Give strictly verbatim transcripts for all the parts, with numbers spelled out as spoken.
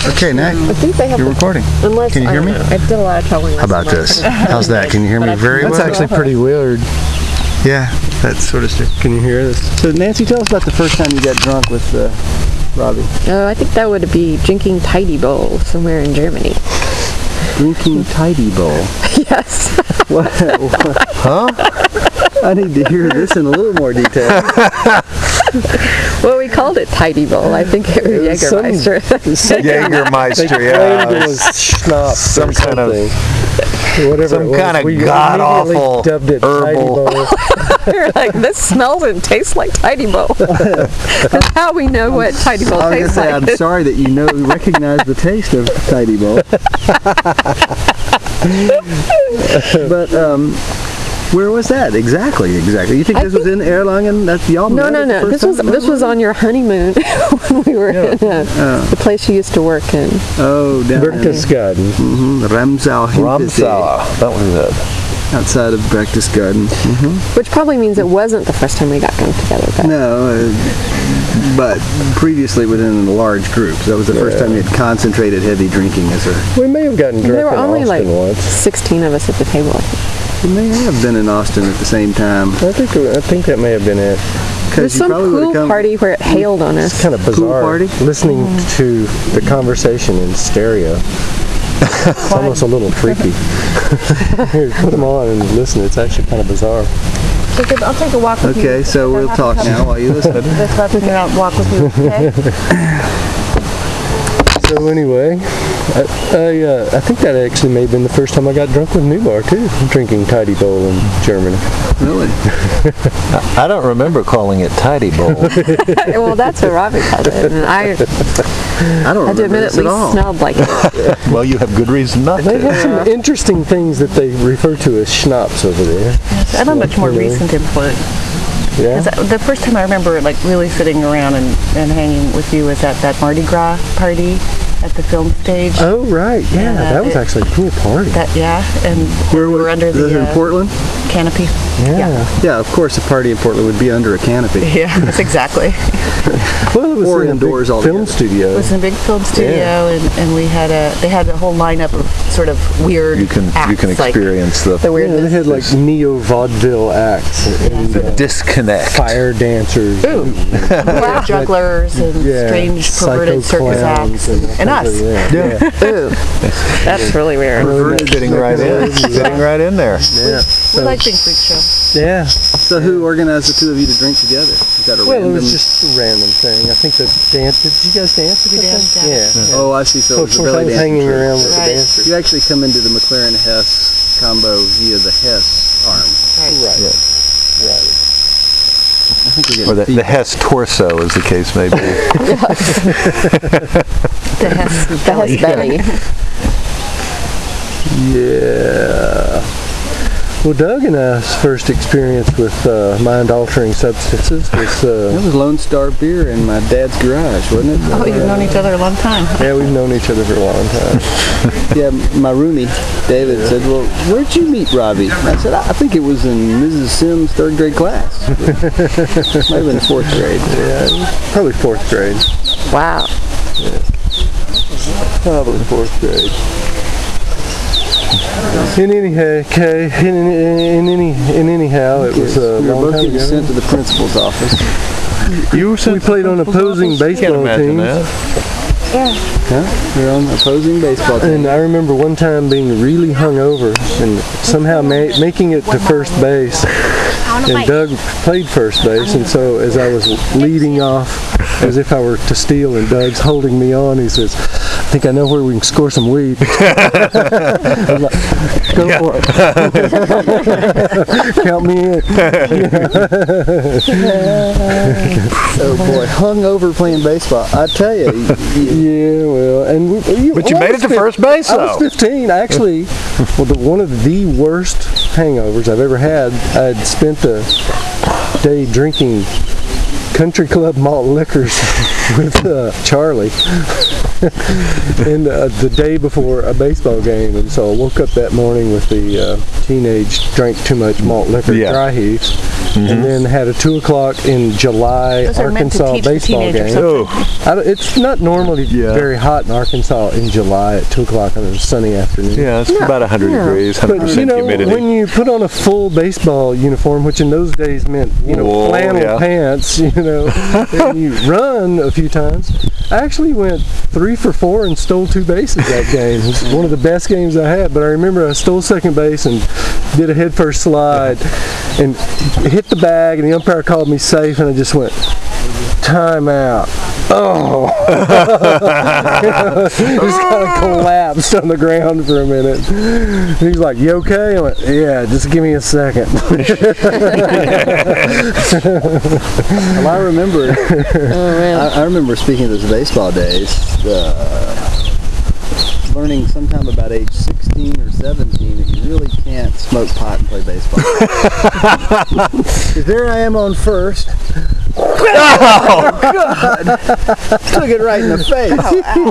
Okay, Nick. I think they have. You're recording. Unless, Can you hear I me? don't know. I did a lot of traveling. How about this? How's that? Can you hear me very well? That's actually pretty weird. Yeah, that's sort of still. Can you hear this? So Nancy, tell us about the first time you got drunk with uh, Robbie. Oh, I think that would be drinking Tidy Bowl somewhere in Germany. Drinking Tidy Bowl. Yes. What? What? Huh? I need to hear this in a little more detail. Well, we called it Tidy Bowl. I think it was Jägermeister. Jägermeister, yeah. It was schnapps. Some kind of whatever some kind of god awful herbal. You're like, this smells and tastes like Tidy Bowl. That's how we know what Tidy Bowl I was tastes gonna say, like. I'm sorry that you know recognize the taste of Tidy Bowl. But um, where was that exactly? Exactly. You think I this was in Erlangen? That's y'all? No, no, no. This was this was on your honeymoon when we were Yeah. in uh, Oh. the place you used to work in. Oh, down Berchtesgaden. Mm-hmm. Ramsau Ramsau. That was it. outside of Berchtesgaden. Mm-hmm. Which probably means it wasn't the first time we got drunk together. But No, uh, but previously within a large group. So that was the first Yeah. time you had concentrated heavy drinking as a. We may have gotten drunk there were in only Austin like once. sixteen of us at the table. I think. You may have been in Austin at the same time. I think I think that may have been it. There's some cool party where it hailed on us. It's kind of bizarre party? listening to the conversation in stereo. It's almost a little freaky. Here, put them on and listen. It's actually kind of bizarre. Jacob, I'll take a walk with you. Okay, so we'll talk now while you listen. This afternoon I'll walk with you, okay? So anyway, I I, uh, I think that actually may have been the first time I got drunk with Nubar too, drinking Tidy Bowl in Germany. Really? I don't remember calling it Tidy Bowl. Well, that's what Robbie called it, and I I don't had to remember admit this at at least all. smelled like it. Well, you have good reason not They have to. some interesting things that they refer to as schnapps over there. Yes, I have a much more recent input. Yeah. 'Cause the first time I remember like really sitting around and, and hanging with you was at that Mardi Gras party at the film stage. Oh right, yeah, Yeah, that was it- actually a cool party. That yeah, and Where we were under this the in uh, Portland? canopy. Yeah. Yeah, of course a party in Portland would be under a canopy. Yeah, that's exactly. Well, it was Or in a indoors big altogether. film studio. It was in a big film studio, Yeah. and, and we had a they had a whole lineup of sort of weird You can acts, you can like experience the the Yeah, weirdness. they had like neo vaudeville acts and uh, disconnect. fire dancers. Ooh. Weird jugglers and Yeah, strange perverted psycho circus clowns acts and, and us. Yeah. yeah. Ooh, that's really weird. Fitting right in. Fitting right in there. Yeah. We like Think Freak Show. Yeah. So who organized the two of you to drink together? Is that a Well, random? it was just a random thing. I think the dance. Did you guys dance? at We that danced, thing? yeah. Yeah. Oh, I see. So, So it of was a course I belly was dancing hanging troupe. around with Right. the dancers. You actually come into the McLaren Hess combo via the Hess arm. Right. Yeah. Right. I think we're Or getting the, the Hess torso, as the case may be. The Hess The Hess belly. Yeah. Well, Doug and I's first experience with uh, mind-altering substances was, That uh, was Lone Star Beer in my dad's garage, wasn't it? Oh, you've known each other a long time. yeah, we've known each other for a long time. Yeah, my roomie, David, said, well, where'd you meet Robbie? And I said, I think it was in Missus Sims' third grade class. Might have been fourth grade. Yeah, it was probably fourth grade. Wow. Probably fourth grade. In any okay, in, in, in any in anyhow, it was a we were long both time getting ago. sent to the principal's office. You were we played on opposing Can't baseball imagine teams. that. Huh? We were on opposing baseball team. And I remember one time being really hungover and somehow ma- making it to first base. And Doug played first base, and so as I was leading off, as if I were to steal, and Doug's holding me on, he says, "I think I know where we can score some weed." I'm like, go for it. Count me in. Oh boy, hungover playing baseball. I tell you. Yeah, well, and we, you, But you well, I made was it to fif- first base, I was though. fifteen. I actually, well, the, one of the worst hangovers I've ever had. I'd spent a day drinking country club malt liquors with uh, Charlie, and uh, the day before a baseball game, and so I woke up that morning with the uh, teenage drank too much malt liquor Yeah. dry heaves. and then had a two o'clock in July Those are meant to Arkansas teach the baseball teenagers game. something. I don't- it's not normally Yeah. very hot in Arkansas in July at two o'clock on a sunny afternoon. Yeah, it's about one hundred yeah. degrees, one hundred But you percent know, humidity. when you put on a full baseball uniform, which in those days meant you know Wool, flannel yeah. pants, you know, and you run a few times. I actually went three for four and stole two bases that game. It was one of the best games I had. But I remember I stole second base and did a head first slide and hit the bag, and the umpire called me safe, and I just went time out. Oh, just kind of collapsed on the ground for a minute. He's like, "You okay?" I went, "Yeah, just give me a second." Well, I remember. I, I remember speaking of those baseball days. Uh, learning sometime about age sixteen or seventeen that you really can't smoke pot and play baseball. 'Cause there I am on first. Oh, God! Took it right in the face.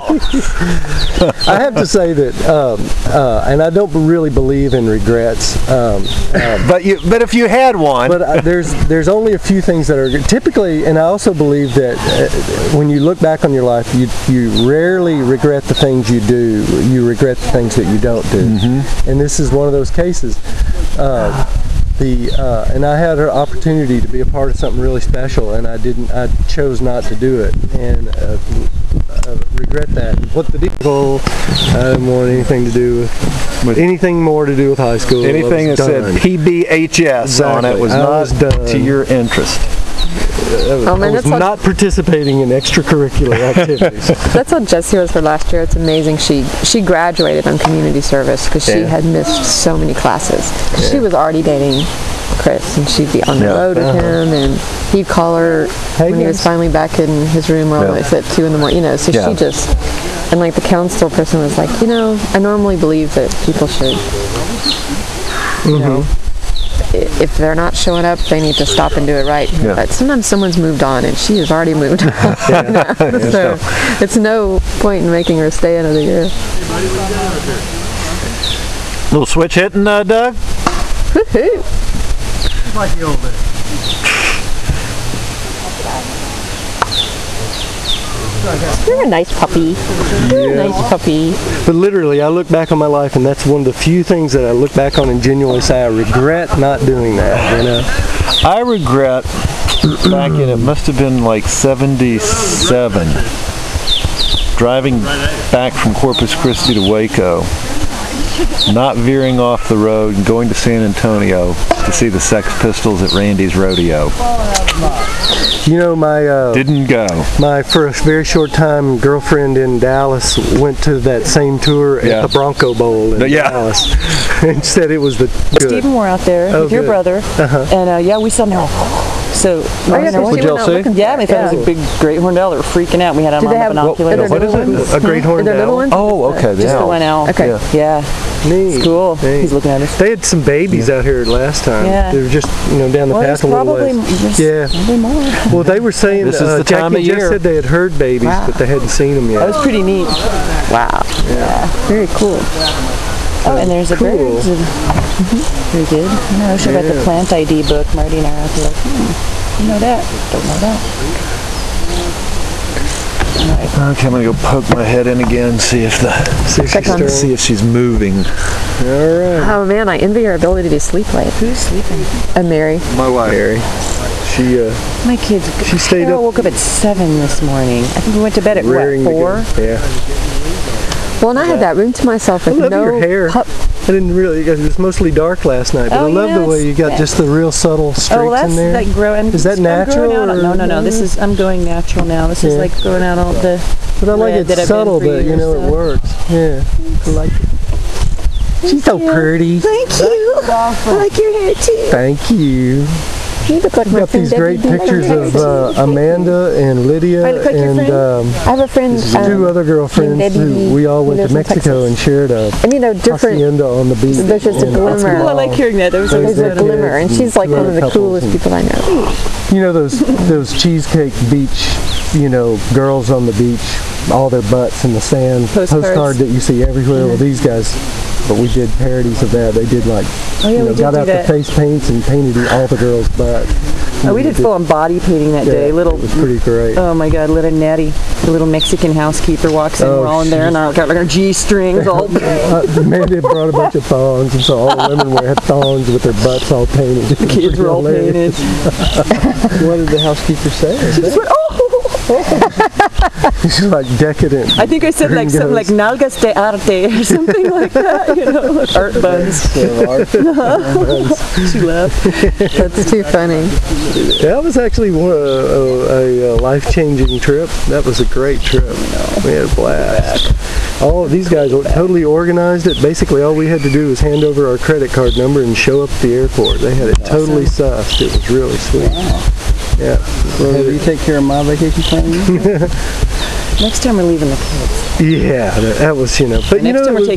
I have to say that, um, uh, and I don't really believe in regrets. Um, um, But you, but if you had one, But uh, there's there's only a few things that are typically, and I also believe that uh, when you look back on your life, you you rarely regret the things you do. You regret the things that you don't do, and this is one of those cases. Uh, the uh, and I had an opportunity to be a part of something really special, and I didn't. I chose not to do it, and uh, I regret that. What the deal? I didn't want anything to do with, with anything more to do with high school. anything I that was done. said P B H S on it Exactly. was I not was done. to your interest. Oh man, I was that's how, not participating in extracurricular activities. that's how Jessie was for last year. It's amazing. She she graduated on community service because she Yeah. had missed so many classes. She was already dating Chris, and she'd be on the Yeah. road with him, and he'd call her Hey, when he was guys. finally back in his room all Yeah. night at two in the morning. You know, so Yeah. she just and like the council person was like, you know, I normally believe that people should, you know. i- If they're not showing up, they need to stop and do it right. Yeah. But sometimes someone's moved on, and she has already moved on. You know? So it's no point in making her stay another year. Little switch hitting, uh, Doug? Woohoo! You're a nice puppy. You're a nice puppy. But literally, I look back on my life, and that's one of the few things that I look back on and genuinely say I regret not doing that. You know, I regret back in, it must have been like seventy-seven, driving back from Corpus Christi to Waco, not veering off the road and going to San Antonio to see the Sex Pistols at Randy's Rodeo. you know my uh, Didn't go. my for a very short time girlfriend in Dallas went to that same tour Yeah. at the Bronco Bowl in Yeah. Dallas, and said it was the good. Stephen were out there Oh, with your good. brother, and uh, yeah, we saw them. So Oh, yeah, 'cause no, she Would went y'all out see? looking for yeah, it. they thought it was a big great horned owl. They were freaking out. We had them Do on they the have- binoculars. are there What is little it? ones? A great horned Are there little owl? ones? Oh, okay. Just yeah. the one owl. Okay. Yeah. Yeah, Neat. it's cool. Neat. He's looking at us. They had some babies out here last time. Yeah. They were just you know down the Well, there's path a little probably ways. there's Yeah. probably more. Well, they were saying This is uh, the Jackie time of just year. said they had heard babies, Wow. but they hadn't seen them yet. That was pretty neat. Wow. Very cool. Oh, and there's a Cool. bird. Mm-hmm. Very good. I know. She read the Yeah. plant I D book. Marty and I are out there like, hmm, you know that? Don't know that. Okay, I'm gonna go poke my head in again, see if the See if Check she's on- stirring. see if she's moving. All right. Oh man, I envy your ability to sleep late. Who's sleeping? And Mary. My wife. Mary. She uh, My kids. She stayed Carol up- woke up at seven this morning. I think we went to bed at raring what, to four? go. Yeah. Well, and I had that room to myself I with love no your hair. pup- I didn't really. It was mostly dark last night, but Oh, I love yeah, the way you got it's- just the real subtle streaks Oh, well, that's in there. like growing. Is that I'm natural, growing out, or- no, no, no. This is I'm going natural now. This is Yeah. like growing out all the. but I like red it that I've been subtle, for but you years, know so- it works. Yeah. I like it. She's so pretty. Thank you. I like your hair too. Thank you. You look like We my got friend these great Debbie. pictures of uh, Amanda and Lydia I look like your and friend? um, I have a friend. two Um, other girlfriends Debbie who we all who went to lives in Mexico Texas. and shared a and you know, different. hacienda on the beach. There's just a in glimmer. Escobal. Oh, I like hearing that. That was There's There's a Yeah. glimmer, and she's like Two one of other the couples coolest and- people I know. You know those those cheesecake beach, you know, girls on the beach, all their butts in the sand Postcards. postcard that you see everywhere. Well, these guys but we did parodies of that. They did like, Oh, yeah, you know, we did got do out that. the face paints and painted all the girls' butts. Oh, we did full on body painting that Yeah, day. Little, it was pretty great. oh my God, little Natty, the little Mexican housekeeper walks in. Oh, We're all in there, and our got like our G strings all. Uh, Amanda brought a bunch of thongs, and so all the women were had thongs with their butts all painted. The kids were all painted. What did the housekeeper say? Just went, oh! She's like decadent. I think I said like something like nalgas de arte or something like that. You know, like art buns. She laughed. That's too funny. That was actually one, uh, a, a life-changing trip. That was a great trip. We had a blast. All of these guys totally organized it. Basically, all we had to do was hand over our credit card number and show up at the airport. They had it totally sussed. It was really sweet. Yeah. Well, have you take care of my vacation planning? Next time we're leaving the kids. Yeah, that, that was, you know. But you Next know, time it we're was-